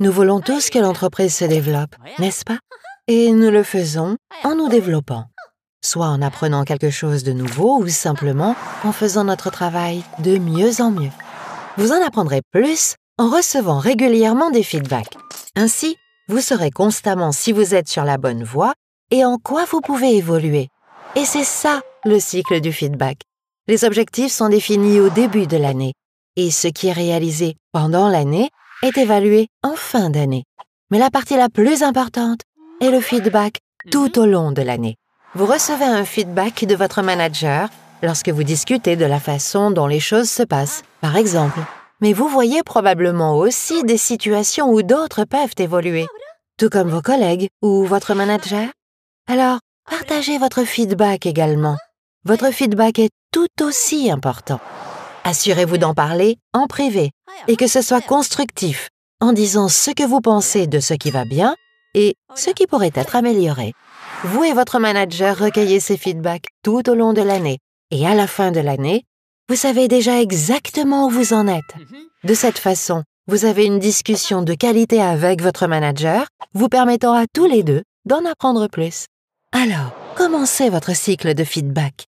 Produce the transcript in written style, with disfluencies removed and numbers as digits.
Nous voulons tous que l'entreprise se développe, n'est-ce pas? Et nous le faisons en nous développant, soit en apprenant quelque chose de nouveau ou simplement en faisant notre travail de mieux en mieux. Vous en apprendrez plus en recevant régulièrement des feedbacks. Ainsi, vous saurez constamment si vous êtes sur la bonne voie et en quoi vous pouvez évoluer. Et c'est ça, le cycle du feedback. Les objectifs sont définis au début de l'année et ce qui est réalisé pendant l'année est évalué en fin d'année. Mais la partie la plus importante est le feedback tout au long de l'année. Vous recevez un feedback de votre manager lorsque vous discutez de la façon dont les choses se passent, par exemple. Mais vous voyez probablement aussi des situations où d'autres peuvent évoluer, tout comme vos collègues ou votre manager. Alors, partagez votre feedback également. Votre feedback est tout aussi important. Assurez-vous d'en parler en privé et que ce soit constructif, en disant ce que vous pensez de ce qui va bien et ce qui pourrait être amélioré. Vous et votre manager recueillez ces feedbacks tout au long de l'année et à la fin de l'année, vous savez déjà exactement où vous en êtes. De cette façon, vous avez une discussion de qualité avec votre manager, vous permettant à tous les deux d'en apprendre plus. Alors, commencez votre cycle de feedback.